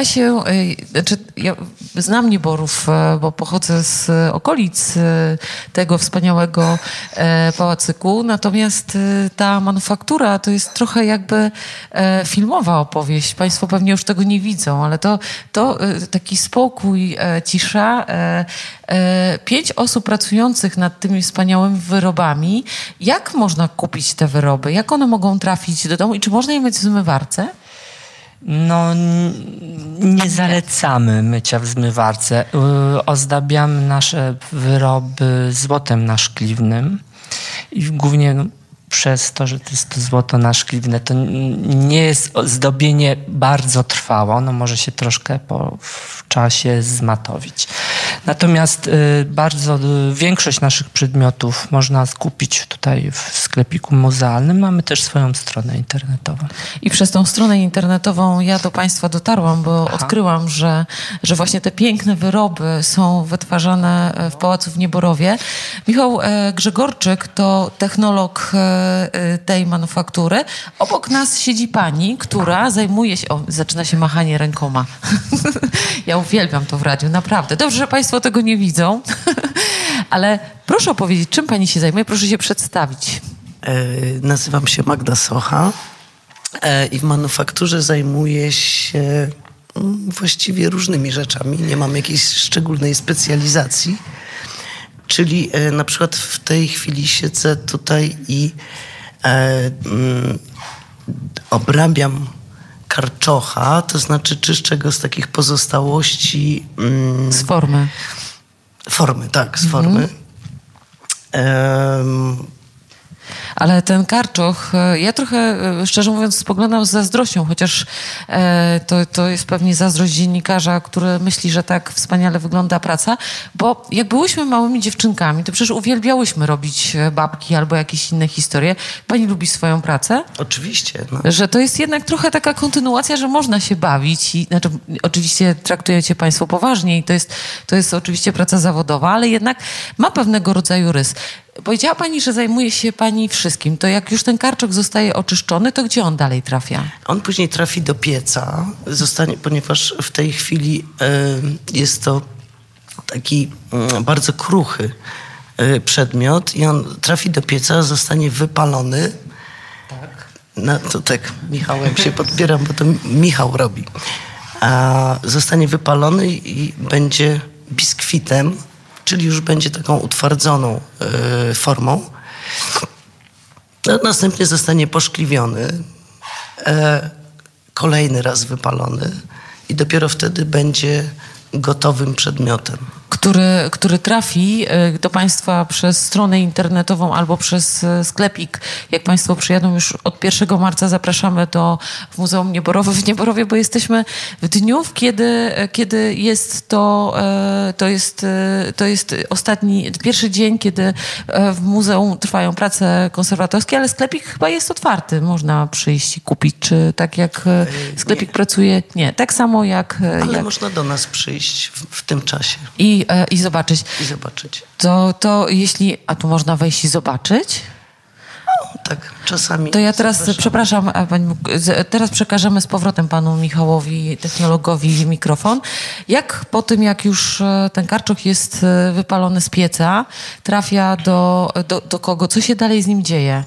B: znam Nieborów, bo pochodzę z okolic tego wspaniałego pałacyku, natomiast ta manufaktura to jest trochę jakby filmowa opowieść. Państwo pewnie już tego nie widzą, ale to taki spokój, cisza. 5 osób pracujących nad tymi wspaniałymi wyrobami. Jak można kupić te wyroby? Jak one mogą trafić do domu i czy można je mieć w zmywarce?
D: No, nie zalecamy mycia w zmywarce. Ozdabiamy nasze wyroby złotem naszkliwnym i głównie przez to, że to jest to złoto naszkliwne, to nie jest zdobienie bardzo trwałe. Ono może się troszkę w czasie zmatowić. Natomiast bardzo większość naszych przedmiotów można skupić tutaj w sklepiku muzealnym. Mamy też swoją stronę internetową.
B: I przez tą stronę internetową ja do Państwa dotarłam, bo odkryłam, że właśnie te piękne wyroby są wytwarzane w Pałacu w Nieborowie. Michał Grzegorczyk to technolog tej manufaktury. Obok nas siedzi pani, która zajmuje się... O, zaczyna się machanie rękoma. Ja uwielbiam to w radiu, naprawdę. Dobrze, że Państwo tego nie widzą. Ale proszę opowiedzieć, czym pani się zajmuje? Proszę się przedstawić.
E: Nazywam się Magda Socha i w manufakturze zajmuję się właściwie różnymi rzeczami. Nie mam jakiejś szczególnej specjalizacji. Czyli na przykład w tej chwili siedzę tutaj i obrabiam karczocha, to znaczy czyszczę go z takich pozostałości...
B: Z formy.
E: Formy, tak, z formy.
B: Ale ten karczoch, ja trochę, szczerze mówiąc, spoglądam z zazdrością, chociaż to jest pewnie zazdrość dziennikarza, który myśli, że tak wspaniale wygląda praca, bo jak byłyśmy małymi dziewczynkami, to przecież uwielbiałyśmy robić babki albo jakieś inne historie. Pani lubi swoją pracę?
E: Oczywiście. No.
B: Że to jest jednak trochę taka kontynuacja, że można się bawić i znaczy, oczywiście traktujecie Państwo poważnie i to jest oczywiście praca zawodowa, ale jednak ma pewnego rodzaju rys. Powiedziała Pani, że zajmuje się Pani wszystkim. To jak już ten karczok zostaje oczyszczony, to gdzie on dalej trafia?
E: On później trafi do pieca, ponieważ w tej chwili jest to taki bardzo kruchy przedmiot i on trafi do pieca, zostanie wypalony. Tak. No to tak Michałem się podpieram, bo to Michał robi. A zostanie wypalony i będzie biskwitem, czyli już będzie taką utwardzoną formą. Następnie zostanie poszkliwiony, kolejny raz wypalony i dopiero wtedy będzie gotowym przedmiotem.
B: Który trafi do Państwa przez stronę internetową albo przez sklepik. Jak Państwo przyjadą już od 1 marca, zapraszamy do Muzeum Nieborowe w Nieborowie, bo jesteśmy w dniu, kiedy jest to jest pierwszy dzień, kiedy w muzeum trwają prace konserwatorskie, ale sklepik chyba jest otwarty. Można przyjść i kupić. Czy tak jak sklepik pracuje? Nie, tak samo jak...
E: Ale można do nas przyjść w tym czasie.
B: I zobaczyć. To jeśli... A tu można wejść i zobaczyć?
E: No, tak, czasami.
B: To ja teraz, przepraszam, teraz przekażemy z powrotem panu Michałowi, technologowi, mikrofon. Jak po tym, jak już ten karczoch jest wypalony z pieca, trafia do kogo? Co się dalej z nim dzieje?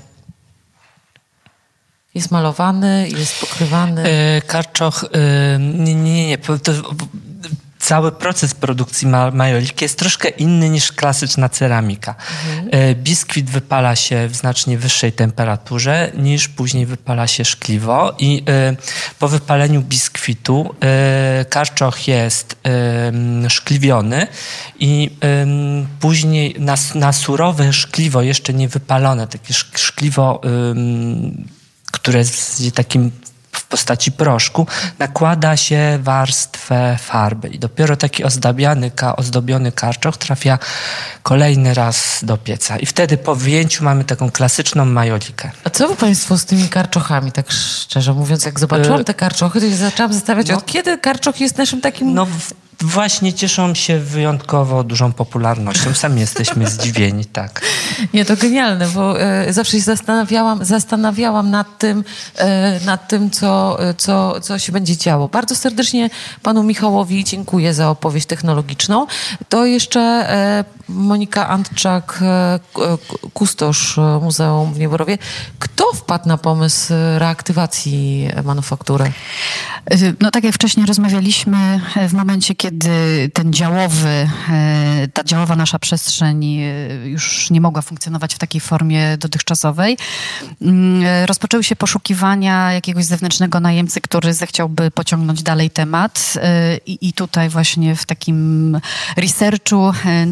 B: Jest malowany, jest pokrywany?
D: Karczoch... Nie. Cały proces produkcji majoliki jest troszkę inny niż klasyczna ceramika. Biskwit wypala się w znacznie wyższej temperaturze niż później wypala się szkliwo i po wypaleniu biskwitu karczoch jest szkliwiony i później na surowe szkliwo, jeszcze nie wypalone, takie szkliwo, które jest takim w postaci proszku, nakłada się warstwę farby i dopiero taki ozdobiony karczoch trafia kolejny raz do pieca. I wtedy po wyjęciu mamy taką klasyczną majolikę.
B: A co wy Państwo z tymi karczochami, tak szczerze mówiąc, jak zobaczyłam te karczochy, to się zaczęłam zastanawiać, od kiedy karczoch jest naszym takim...
D: Właśnie cieszą się wyjątkowo dużą popularnością. Sami jesteśmy zdziwieni, tak.
B: Nie, to genialne, bo zawsze się zastanawiałam nad tym, co się będzie działo. Bardzo serdecznie panu Michałowi dziękuję za opowieść technologiczną. To jeszcze Monika Antczak, kustosz Muzeum w Nieborowie. Kto wpadł na pomysł reaktywacji manufaktury?
C: No tak jak wcześniej rozmawialiśmy, w momencie, kiedy ta działowa nasza przestrzeń już nie mogła funkcjonować w takiej formie dotychczasowej, rozpoczęły się poszukiwania jakiegoś zewnętrznego najemcy, który zechciałby pociągnąć dalej temat i tutaj właśnie w takim researchu natknęliśmy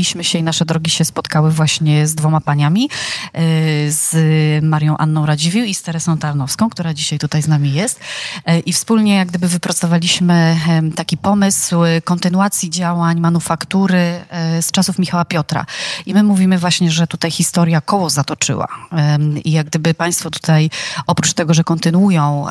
C: spotkaliśmy się i nasze drogi się spotkały właśnie z 2 paniami, z Marią Anną Radziwiłł i z Teresą Tarnowską, która dzisiaj tutaj z nami jest. I wspólnie jak gdyby wypracowaliśmy taki pomysł kontynuacji działań manufaktury z czasów Michała Piotra. I my mówimy właśnie, że tutaj historia koło zatoczyła. I jak gdyby państwo tutaj, oprócz tego, że kontynuują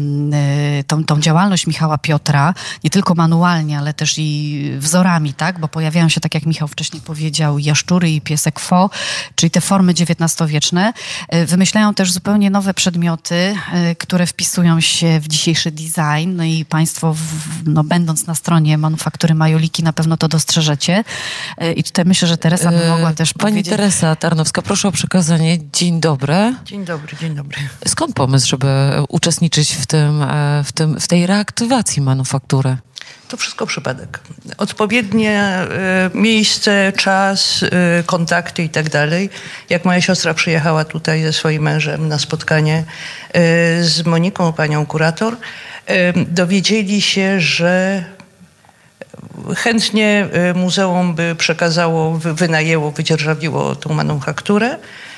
C: tą działalność Michała Piotra, nie tylko manualnie, ale też i wzorami, tak? Bo pojawiają się, tak jak Michał wcześniej powiedział, jaszczury i piesek Fo, czyli te formy XIX-wieczne. Wymyślają też zupełnie nowe przedmioty, które wpisują się w dzisiejszy design. No i państwo, będąc na stronie manufaktury Majoliki, na pewno to dostrzeżecie. I tutaj myślę, że Teresa by mogła też powiedzieć...
B: Pani Teresa Tarnowska, proszę o przekazanie. Dzień dobry.
E: Dzień dobry, dzień dobry.
B: Skąd pomysł, żeby uczestniczyć w tej reaktywacji manufaktury?
F: To wszystko przypadek. Odpowiednie miejsce, czas, kontakty i tak dalej. Jak moja siostra przyjechała tutaj ze swoim mężem na spotkanie z Moniką, panią kurator, dowiedzieli się, że chętnie muzeum by przekazało, wynajęło, wydzierżawiło tą manufakturę.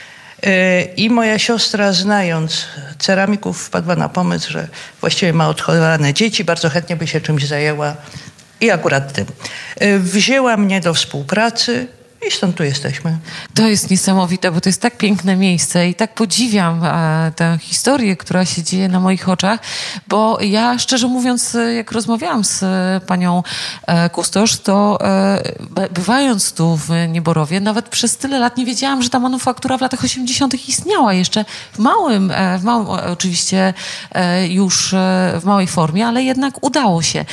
F: I moja siostra, znając ceramików, wpadła na pomysł, że właściwie ma odchowane dzieci, bardzo chętnie by się czymś zajęła i akurat tym. Wzięła mnie do współpracy i stąd tu jesteśmy.
B: To jest niesamowite, bo to jest tak piękne miejsce i tak podziwiam tę historię, która się dzieje na moich oczach, bo ja szczerze mówiąc, jak rozmawiałam z panią kustosz, to bywając tu w Nieborowie, nawet przez tyle lat nie wiedziałam, że ta manufaktura w latach 80. istniała jeszcze w małym oczywiście już w małej formie, ale jednak udało się.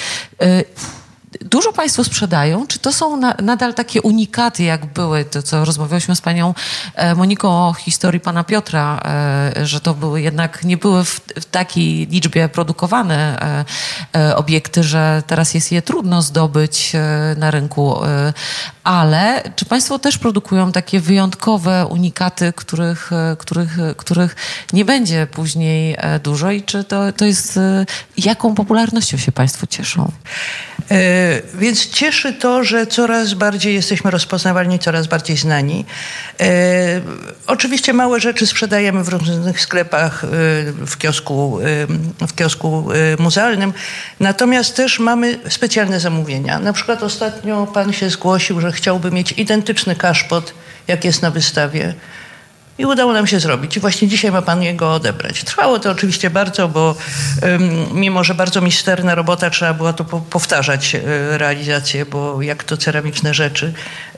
B: Dużo państwo sprzedają. Czy to są nadal takie unikaty, jak były, to co rozmawialiśmy z panią Moniką o historii pana Piotra, że to były jednak, nie były w takiej liczbie produkowane obiekty, że teraz jest je trudno zdobyć na rynku. Ale czy państwo też produkują takie wyjątkowe unikaty, których nie będzie później dużo i czy to jest, jaką popularnością się państwo cieszą?
F: Więc cieszy to, że coraz bardziej jesteśmy rozpoznawalni, coraz bardziej znani. Oczywiście małe rzeczy sprzedajemy w różnych sklepach, w kiosku muzealnym, natomiast też mamy specjalne zamówienia. Na przykład ostatnio pan się zgłosił, że chciałby mieć identyczny kaszpot, jak jest na wystawie. I udało nam się zrobić. I właśnie dzisiaj ma pan jego odebrać. Trwało to oczywiście bardzo, bo mimo, że bardzo misterna robota, trzeba było to powtarzać realizację, bo jak to ceramiczne rzeczy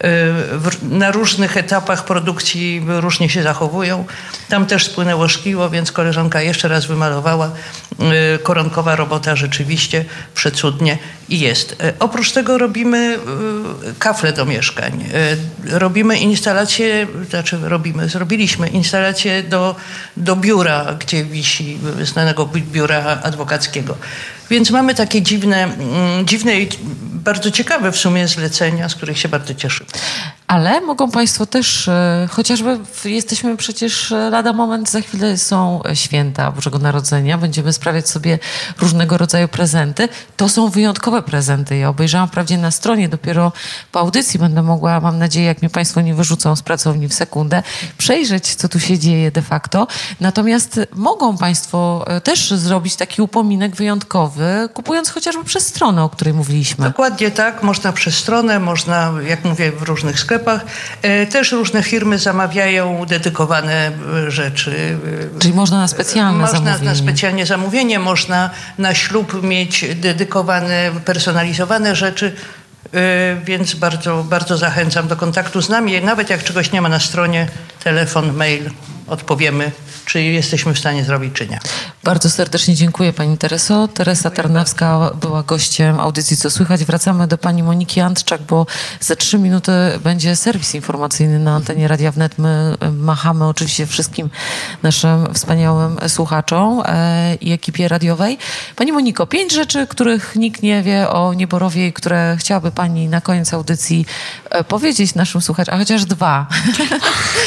F: na różnych etapach produkcji różnie się zachowują. Tam też spłynęło szkliwo, więc koleżanka jeszcze raz wymalowała. Koronkowa robota rzeczywiście przecudnie i jest. Oprócz tego robimy kafle do mieszkań. Robimy instalacje, zrobiliśmy instalację do biura, gdzie wisi, znanego biura adwokackiego. Więc mamy takie dziwne i bardzo ciekawe w sumie zlecenia, z których się bardzo cieszymy.
B: Ale mogą państwo też, chociażby jesteśmy przecież lada moment, za chwilę są święta Bożego Narodzenia, będziemy sprawiać sobie różnego rodzaju prezenty. To są wyjątkowe prezenty. Ja obejrzałam wprawdzie na stronie, dopiero po audycji będę mogła, mam nadzieję, jak mnie państwo nie wyrzucą z pracowni w sekundę, przejrzeć, co tu się dzieje de facto. Natomiast mogą państwo też zrobić taki upominek wyjątkowy, kupując chociażby przez stronę, o której mówiliśmy.
F: Dokładnie tak. Można przez stronę, można, jak mówię, w różnych sklepach. Też różne firmy zamawiają dedykowane rzeczy.
B: Czyli można na specjalne zamówienie.
F: Można na specjalnie zamówienie, można na ślub mieć dedykowane, personalizowane rzeczy. Więc bardzo, bardzo zachęcam do kontaktu z nami. Nawet jak czegoś nie ma na stronie, telefon, mail, odpowiemy, czy jesteśmy w stanie zrobić, czy nie.
B: Bardzo serdecznie dziękuję pani Tereso. Teresa Tarnowska była gościem audycji Co Słychać. Wracamy do pani Moniki Antczak, bo za 3 minuty będzie serwis informacyjny na antenie Radia Wnet. My machamy oczywiście wszystkim naszym wspaniałym słuchaczom i ekipie radiowej. Pani Moniko, 5 rzeczy, których nikt nie wie o Nieborowie i które chciałaby pani na koniec audycji powiedzieć naszym słuchaczom, a chociaż 2.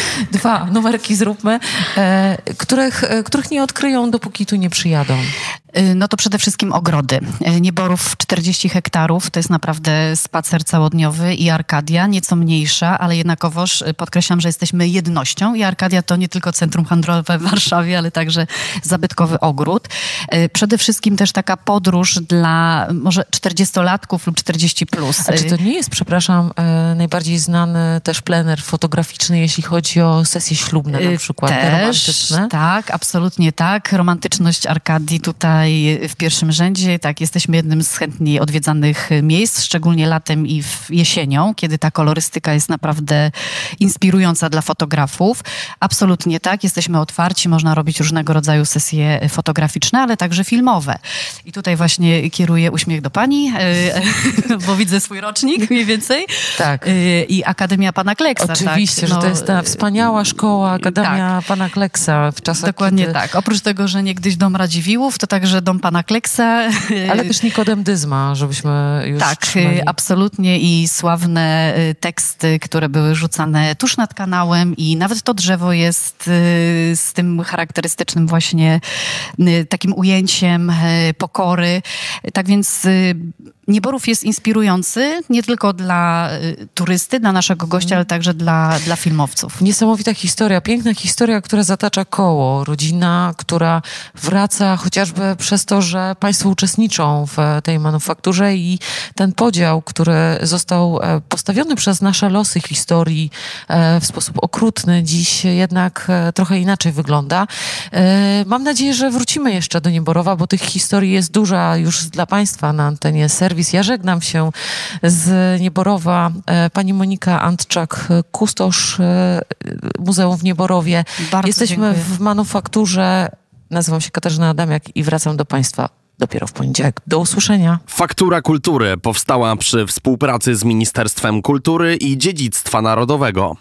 B: 2 numerki zróbmy, których nie odkryją, dopóki tu nie przyjadą.
C: No to przede wszystkim ogrody. Nieborów 40 hektarów, to jest naprawdę spacer całodniowy i Arkadia, nieco mniejsza, ale jednakowoż podkreślam, że jesteśmy jednością i Arkadia to nie tylko centrum handlowe w Warszawie, ale także zabytkowy ogród. Przede wszystkim też taka podróż dla może 40-latków lub 40+.
B: A czy to nie jest, przepraszam, najbardziej znany też plener fotograficzny, jeśli chodzi o sesje ślubne na przykład, te romantyczne?
C: Tak, absolutnie tak. Romantyczność Arkadii tutaj w pierwszym rzędzie. Tak, jesteśmy jednym z chętniej odwiedzanych miejsc, szczególnie latem i jesienią, kiedy ta kolorystyka jest naprawdę inspirująca dla fotografów. Absolutnie tak, jesteśmy otwarci, można robić różnego rodzaju sesje fotograficzne, ale także filmowe. I tutaj właśnie kieruję uśmiech do pani, bo widzę swój rocznik mniej więcej.
B: Tak.
C: I Akademia Pana Kleksa.
B: Oczywiście,
C: tak?
B: że to jest ta wspaniała szkoła, Akademia Pana Kleksa w czasach,
C: Dokładnie
B: kiedy...
C: tak. Oprócz tego, że niegdyś dom Radziwiłłów, to także dom Pana Kleksa.
B: Ale też Nikodem Dyzma, żebyśmy już
C: Tak,
B: trzymali.
C: absolutnie i sławne teksty, które były rzucane tuż nad kanałem i nawet to drzewo jest z tym charakterystycznym właśnie takim ujęciem pokory. Tak więc Nieborów jest inspirujący nie tylko dla turysty, dla naszego gościa, ale także dla filmowców.
B: Niesamowita historia, piękna historia, która zatacza koło. Rodzina, która wraca chociażby przez to, że państwo uczestniczą w tej manufakturze i ten podział, który został postawiony przez nasze losy historii w sposób okrutny, dziś jednak trochę inaczej wygląda. Mam nadzieję, że wrócimy jeszcze do Nieborowa, bo tych historii jest duża już dla państwa na antenie Serwis. Ja żegnam się z Nieborowa. Pani Monika Antczak, kustosz Muzeum w Nieborowie.
C: Bardzo
B: Jesteśmy
C: dziękuję.
B: w manufakturze. Nazywam się Katarzyna Adamiak i wracam do państwa dopiero w poniedziałek. Do usłyszenia.
A: Faktura Kultury powstała przy współpracy z Ministerstwem Kultury i Dziedzictwa Narodowego.